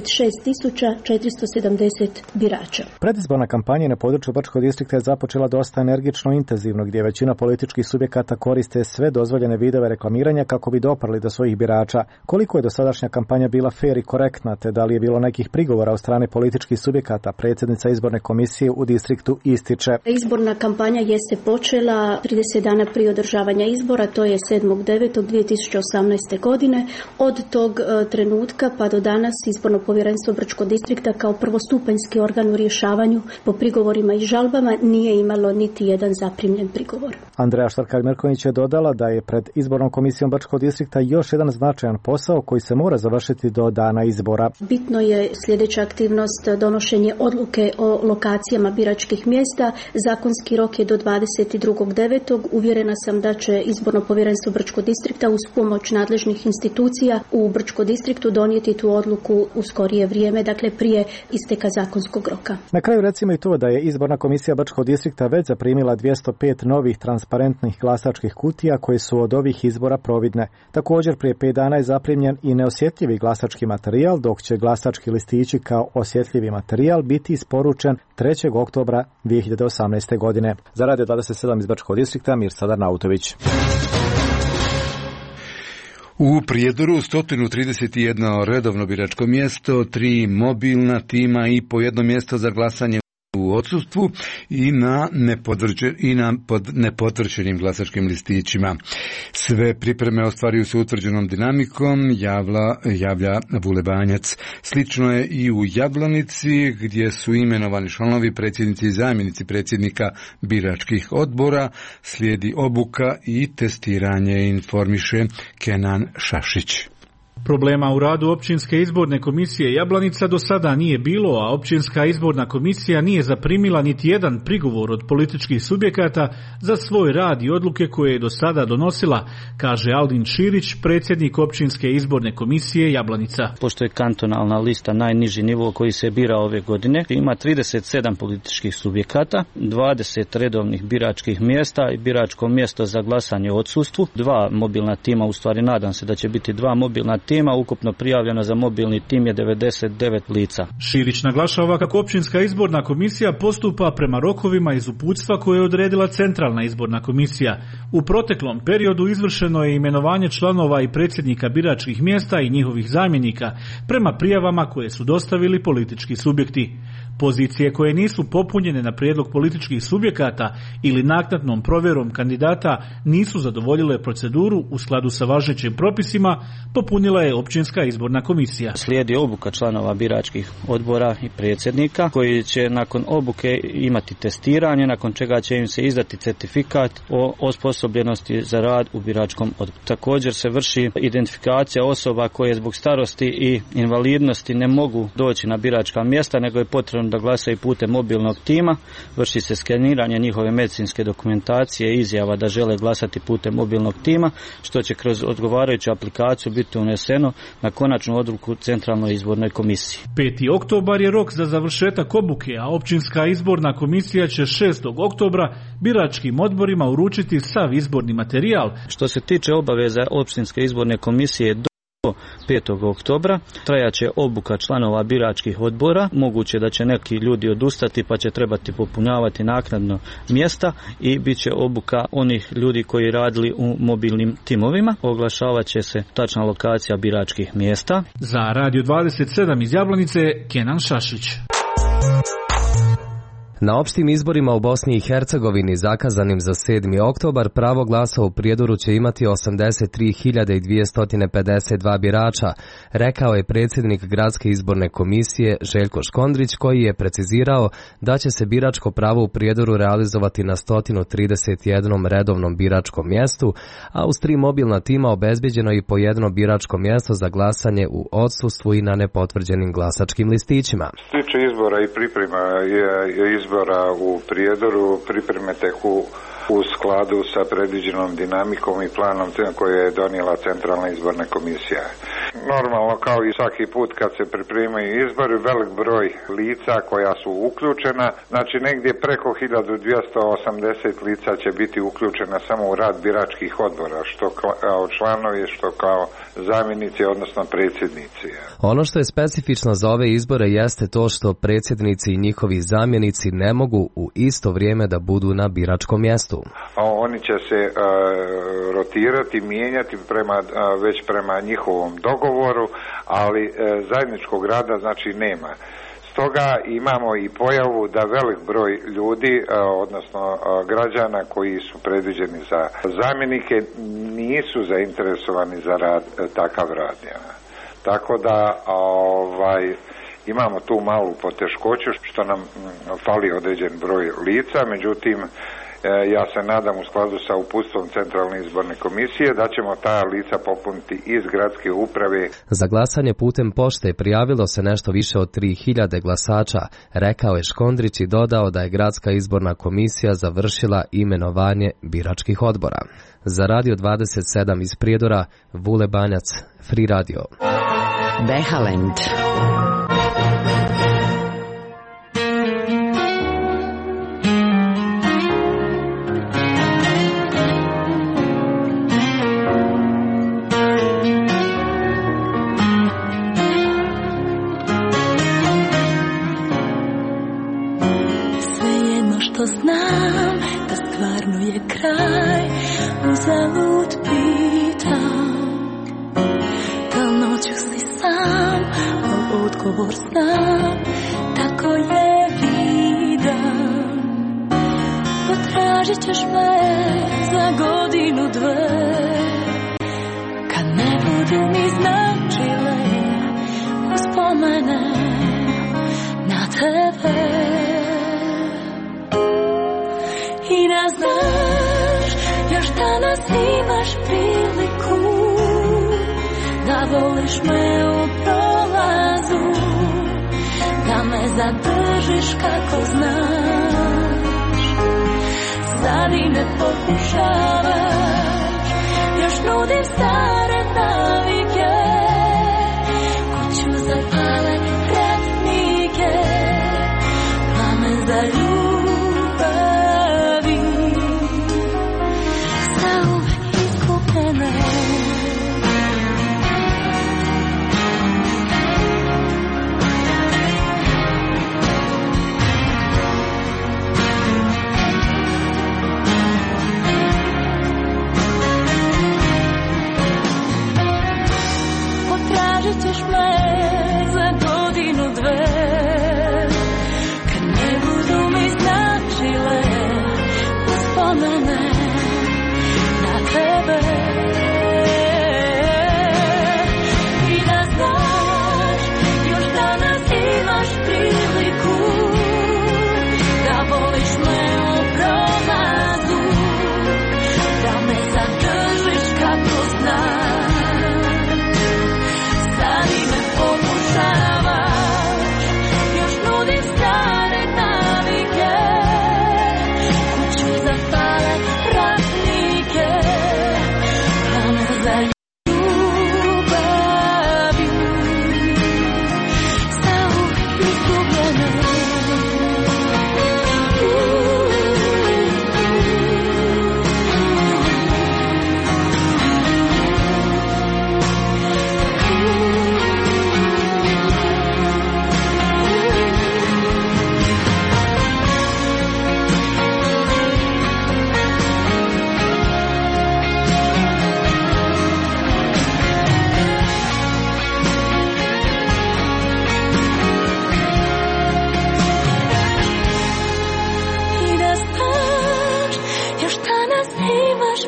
26.470 birača. Predizborna kampanja na području Brčkog distrikta je započela dosta energično i intenzivno, gdje većina političkih subjekata koriste sve dozvoljene vidove reklamiranja kako bi doprli do svojih birača. Koliko je dosadašnja kampanja bila fer i korektna, te da li je bilo nekih prigovora od strane političkih subjekata, predsjednica izborne komisije u distriktu ističe. Izborna kampanja jeste počela 30 dana prije održavanja izbora, to je 7.9.2018. godine. Od tog trenutka pa do danas izborno povjerenstvo Brčkog distrikta kao prvostupanjski organ u rješavanju po prigovorima i žalbama nije imalo niti jedan zaprimljen prigovor. Andreja Štrkar-Mrkonjić je dodala da je pred izbornom komisijom Brčkog distrikta još jedan značajan posao koji se mora završiti do dana izbora. Bitno je sljedeća aktivnost donošenje odluke o lokacijama biračkih mjesta. Zakonski rok je do 22.9. Uvjerena sam da će izborno povjerenstvo Brčkog distrikta uz pomoć nadležnih institucija u Brčkom distriktu donijeti tu odluku u skorije vrijeme, dakle prije isteka zakonskog roka. Na kraju recimo i to da je izborna komisija Brčkog distrikta već zaprimila 205 novih transparentnih glasačkih kutija koje su od ovih izbora providne. Također prije 5 dana je zaprimljen i neosjetljivi glasački materijal, dok će glasački listići kao osjetljivi materijal biti isporučen 3. oktobra 2018. godine. Za Radio 27 iz Brčkog distrikta, Mirsad Arnautović. U Prijedoru 131 redovno biračko mjesto, 3 mobilna tima i po jedno mjesto za glasanje u odsustvu i na nepotvrđenim glasačkim listićima. Sve pripreme ostvaruju se utvrđenom dinamikom, javlja Vule Banjac. Slično je i u Jablanici, gdje su imenovani članovi, predsjednici i zamjenici predsjednika biračkih odbora. Slijedi obuka i testiranje, informiše Kenan Šašić. Problema u radu općinske izborne komisije Jablanica do sada nije bilo, a općinska izborna komisija nije zaprimila niti jedan prigovor od političkih subjekata za svoj rad i odluke koje je do sada donosila, kaže Aldin Širić, predsjednik općinske izborne komisije Jablanica. Pošto je kantonalna lista najniži nivo koji se bira ove godine, ima 37 političkih subjekata, 20 redovnih biračkih mjesta i biračko mjesto za glasanje u odsustvu, 2 mobilna tima, u stvari nadam se da će biti 2 mobilna tima, ukupno prijavljeno za mobilni tim je 99 lica. Širić naglašava kako općinska izborna komisija postupa prema rokovima iz uputstva koje je odredila centralna izborna komisija. U proteklom periodu izvršeno je imenovanje članova i predsjednika biračkih mjesta i njihovih zamjenika prema prijavama koje su dostavili politički subjekti. Pozicije koje nisu popunjene na prijedlog političkih subjekata ili naknadnom provjerom kandidata nisu zadovoljile proceduru u skladu sa važećim propisima, popunila odlučila je općinska izborna komisija. Slijedi obuka članova biračkih odbora i predsjednika koji će nakon obuke imati testiranje, nakon čega će im se izdati certifikat o osposobljenosti za rad u biračkom odboru. Također se vrši identifikacija osoba koje zbog starosti i invalidnosti ne mogu doći na biračka mjesta, nego je potrebno da glasaju putem mobilnog tima. Vrši se skeniranje njihove medicinske dokumentacije i izjava da žele glasati putem mobilnog tima, što će kroz odgovarajuću aplikaciju biti uneseno na konačnu odluku Centralnoj izbornoj komisiji. 5. oktobar je rok za završetak obuke, a općinska izborna komisija će 6. oktobra biračkim odborima uručiti sav izborni materijal. Što se tiče obaveza općinske izborne komisije do 5. oktobra trajaće obuka članova biračkih odbora. Moguće da će neki ljudi odustati pa će trebati popunjavati naknadno mjesta i bit će obuka onih ljudi koji radili u mobilnim timovima. Oglašavat će se tačna lokacija biračkih mjesta. Za Radio 27 iz Jablanice, Kenan Šašić. Na opštim izborima u Bosni i Hercegovini zakazanim za 7. oktobar pravo glasa u Prijedoru će imati 83.252 birača, rekao je predsjednik Gradske izborne komisije Željko Škondrić, koji je precizirao da će se biračko pravo u Prijedoru realizovati na 131 redovnom biračkom mjestu, a uz 3 mobilna tima obezbeđeno i po jedno biračko mjesto za glasanje u odsustvu i na nepotvrđenim glasačkim listićima. Što se tiče izbora i priprema izbora u Prijedoru, pripreme teku u skladu sa predviđenom dinamikom i planom koje je donijela Centralna izborna komisija. Normalno, kao i svaki put kad se pripremaju izbori, velik broj lica koja su uključena, znači negdje preko 1280 lica će biti uključena samo u rad biračkih odbora, što kao članovi, što kao zamjenici, odnosno predsjednici. Ono što je specifično za ove izbore jeste to što predsjednici i njihovi zamjenici ne mogu u isto vrijeme da budu na biračkom mjestu. Oni će se rotirati, mijenjati već prema njihovom dogovoru, ali zajedničkog rada znači nema. Stoga imamo i pojavu da velik broj ljudi, odnosno građana koji su predviđeni za zamjenike, nisu zainteresovani za rad, takav rad. Tako da imamo tu malu poteškoću što nam fali određen broj lica, međutim ja se nadam u skladu sa uputstvom Centralne izborne komisije da ćemo ta lica popuniti iz gradske uprave. Za glasanje putem pošte prijavilo se nešto više od 3000 glasača, rekao je Škondrić i dodao da je Gradska izborna komisija završila imenovanje biračkih odbora. Za Radio 27 iz Prijedora, Vule Banjac, Free Radio. Behalend. Znam da stvarno je kraj, uzalud pitam, da noću si sam, al odgovor znam, tako je vidan. Potražit ćeš me za godinu dve, kad ne budu mi značile uspomene na tebe. I da znaš, još danas imaš priliku da voliš me u prolazu, da me zadržiš kako znaš. Sad i ne pokušavaš, još nudim stare navike, kuću za pale pretnike, pa me zaljubi.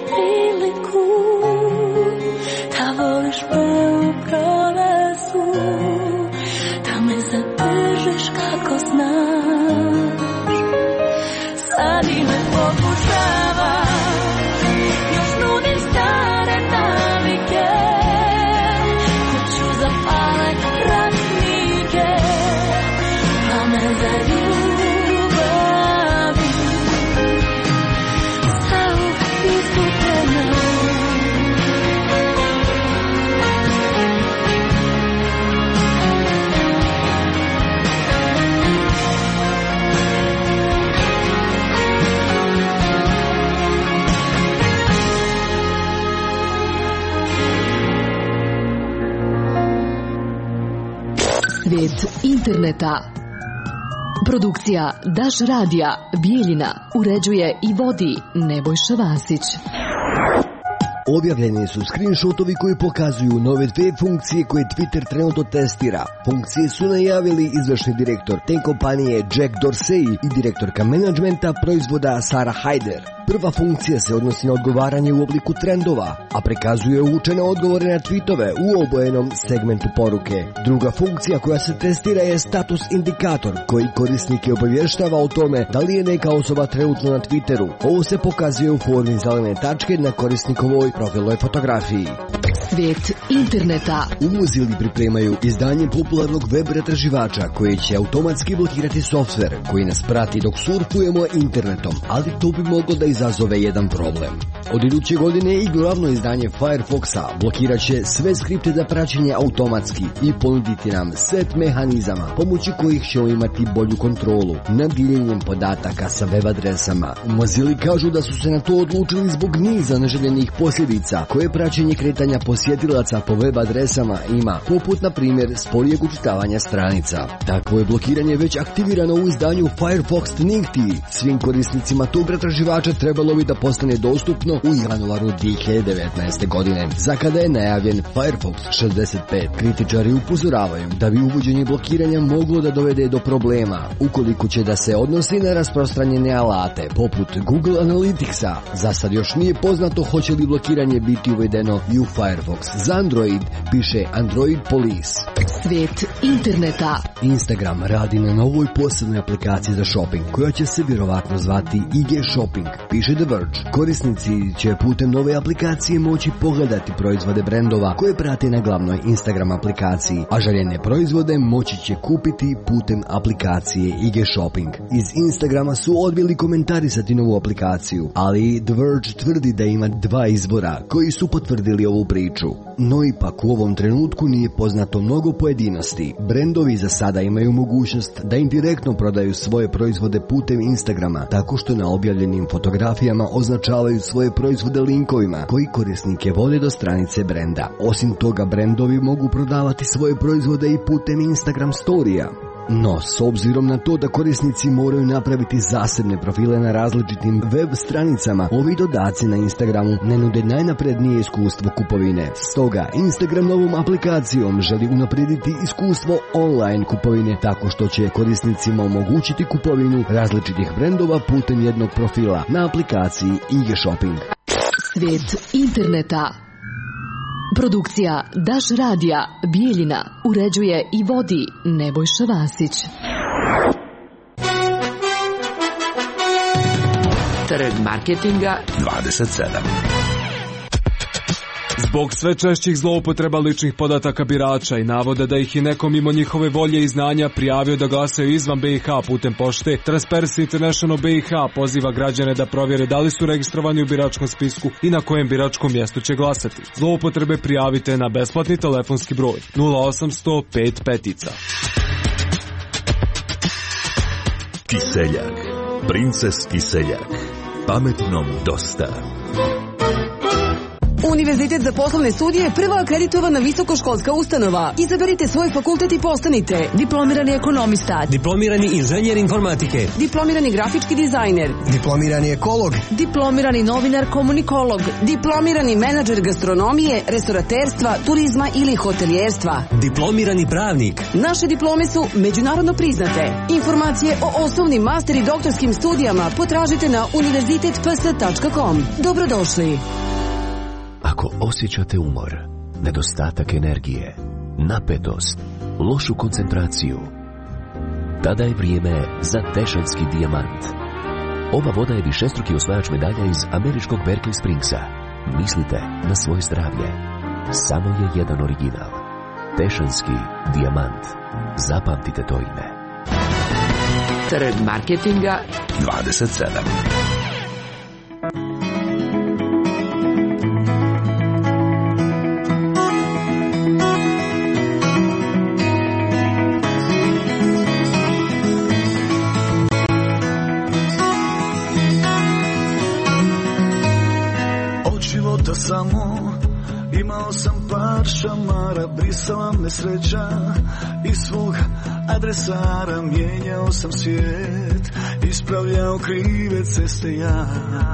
priliku da voliš me u prolezu, da me zadržiš kako znaš. Sad i me pokušavaš, još nudim stare navike, kuću za pale ratnike, pa me zaljubavi. Svijet interneta. Produkcija Daš radija Bijeljina uređuje i vodi Nebojša Vasić. Objavljeni su screenshotovi koji pokazuju nove dve funkcije koje Twitter trenutno testira. Funkcije su najavili izvršni direktor te kompanije Jack Dorsey i direktorka menadžmenta proizvoda Sarah Haider. Prva funkcija se odnosi na odgovaranje u obliku trendova, a prikazuje uvučene odgovore na tweetove u obojenom segmentu poruke. Druga funkcija koja se testira je status indikator, koji korisnike obavještava o tome da li je neka osoba trenutno na Twitteru. Ovo se pokazuje u formi zelene tačke na korisnikovoj profilnoj fotografiji. Svijet interneta. U Mozili pripremaju izdanje popularnog web pretraživača koji će automatski blokirati softver koji nas prati dok surfujemo internetom, ali to bi moglo da izazove jedan problem. Od iduće godine i glavno izdanje Firefoxa blokirat će sve skripte za praćenje automatski i ponuditi nam set mehanizama pomoću kojih ćemo imati bolju kontrolu nad diljenjem podataka sa web adresama. U Mozili kažu da su se na to odlučili zbog niza neželjenih posljedica koje praćenje kretanja posjetilaca po web adresama ima, poput na primjer sporijeg učitavanja stranica. Takvo je blokiranje već aktivirano u izdanju Firefox Nifty. Svim korisnicima tog pretraživača trebalo bi da postane dostupno u januaru 2019. godine, za kada je najavljen Firefox 65. Kritičari upozoravaju da bi uvođenje blokiranja moglo da dovede do problema ukoliko će da se odnosi na rasprostranjene alate poput Google Analyticsa. Za sad još nije poznato hoće li blokiranje biti uvedeno i u Firefox za Android, piše Android Police. Svijet interneta. Instagram radi na novoj posebnoj aplikaciji za shopping koja će se vjerovatno zvati IG Shopping, piše The Verge. Korisnici će putem nove aplikacije moći pogledati proizvode brendova koje prate na glavnoj Instagram aplikaciji, a željene proizvode moći će kupiti putem aplikacije IG Shopping. Iz Instagrama su odbili komentarisati novu aplikaciju, ali The Verge tvrdi da ima dva izvora koji su potvrdili ovu priču. No ipak u ovom trenutku nije poznato mnogo pojedinosti. Brendovi za sada imaju mogućnost da indirektno prodaju svoje proizvode putem Instagrama, tako što na objavljenim fotografijama označavaju svoje proizvode linkovima koji korisnike vode do stranice brenda. Osim toga, brendovi mogu prodavati svoje proizvode i putem Instagram storija. No, s obzirom na to da korisnici moraju napraviti zasebne profile na različitim web stranicama, ovi dodaci na Instagramu ne nude najnaprednije iskustvo kupovine. Stoga, Instagram novom aplikacijom želi unaprijediti iskustvo online kupovine tako što će korisnicima omogućiti kupovinu različitih brendova putem jednog profila na aplikaciji IG Shopping. Svijet interneta. Produkcija Daš radija Bijeljina uređuje i vodi Nebojša Vasić. Trg marketinga 27. Zbog sve češćih zloupotreba ličnih podataka birača i navode da ih je neko mimo njihove volje i znanja prijavio da glasaju izvan BiH putem pošte, Transparency International BiH poziva građane da provjere da li su registrovani u biračkom spisku i na kojem biračkom mjestu će glasati. Zloupotrebe prijavite na besplatni telefonski broj 0800 5 5. Kiseljak, princes Kiseljak, pametnom dosta. Univerzitet za poslovne studije je prva akreditovana visokoškolska ustanova. Izaberite svoj fakultet i postanite diplomirani ekonomista, diplomirani inženjer informatike, diplomirani grafički dizajner, diplomirani ekolog, diplomirani novinar komunikolog, diplomirani menadžer gastronomije, restoraterstva, turizma ili hotelijerstva, diplomirani pravnik. Naše diplome su međunarodno priznate. Informacije o osnovnim, master i doktorskim studijama potražite na univerzitetps.com. Dobrodošli. Ako osjećate umor, nedostatak energije, napetost, lošu koncentraciju, tada je vrijeme za Tešanski dijamant. Ova voda je višestruki osvajač medalja iz američkog Berkeley Springsa. Mislite na svoje zdravlje. Samo je jedan original. Tešanski dijamant. Zapamtite to ime. Trg marketinga 27. Samo imao sam par šamara, brisala me sreća iz svog adresara, mijenjao sam svijet, ispravljao krive ceste ja.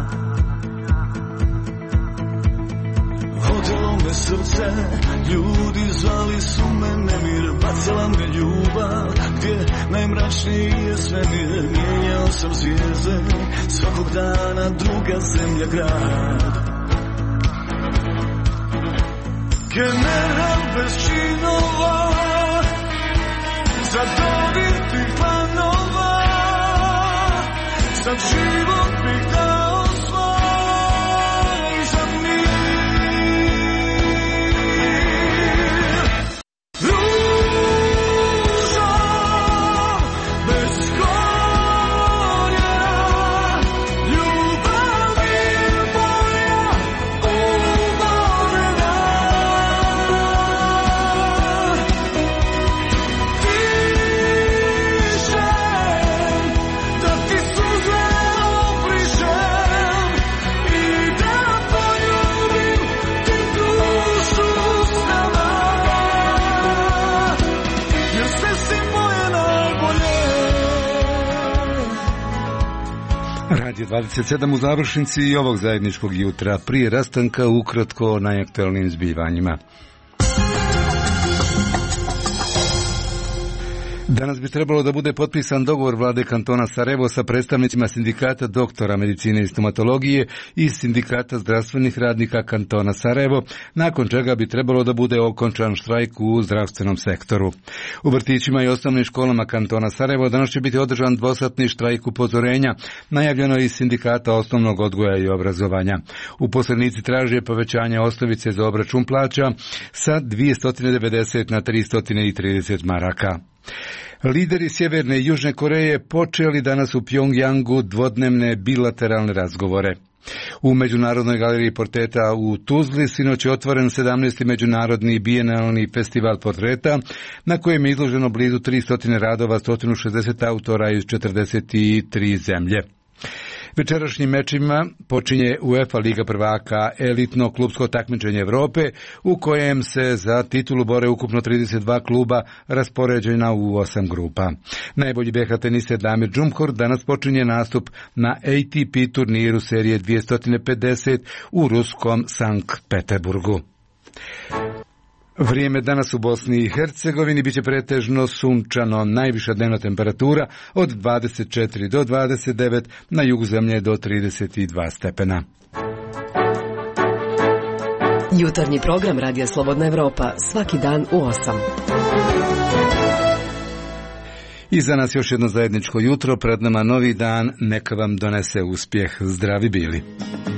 Vodilo me srce, ljudi zvali su me nemir, bacala me ljubav, gdje najmračniji je svemir, mijenjao sam zvijezde, svakog dana druga zemlja, grad. General bez činova, za dodir tih planova, za život bih dao svoj za mir. Ruža bez korijena, ljubav je moja umorena. Radio 27 u završnici i ovog zajedničkog jutra, prije rastanka ukratko o najaktualnijim zbivanjima. Danas bi trebalo da bude potpisan dogovor vlade kantona Sarajevo sa predstavnicima sindikata doktora medicine i stomatologije i sindikata zdravstvenih radnika kantona Sarajevo, nakon čega bi trebalo da bude okončan štrajk u zdravstvenom sektoru. U vrtićima i osnovnim školama kantona Sarajevo danas će biti održan dvosatni štrajk upozorenja, najavljeno iz sindikata osnovnog odgoja i obrazovanja. Uposlenici traže povećanje osnovice za obračun plaća sa 290 na 330 maraka. Lideri Sjeverne i Južne Koreje počeli danas u Pjongjangu dvodnevne bilateralne razgovore. U Međunarodnoj galeriji portreta u Tuzli sinoć je otvoren 17. međunarodni bienalni festival portreta, na kojem je izloženo blizu 300 radova 160 autora iz 43 zemlje. Večerašnjim mečima počinje UEFA Liga prvaka, elitno klubsko takmičenje Evrope, u kojem se za titulu bore ukupno 32 kluba raspoređena u 8 grupa. Najbolji BH teniser Damir Džumhur danas počinje nastup na ATP turniru serije 250 u ruskom Sankt Peterburgu. Vrijeme danas u Bosni i Hercegovini biće pretežno sunčano, najviša dnevna temperatura od 24 do 29, na jugu zemlje do 32 stepena. Jutarnji program Radija Slobodna Evropa, svaki dan u 8. I za nas još jedno zajedničko jutro, pred nama novi dan, neka vam donese uspjeh. Zdravi bili.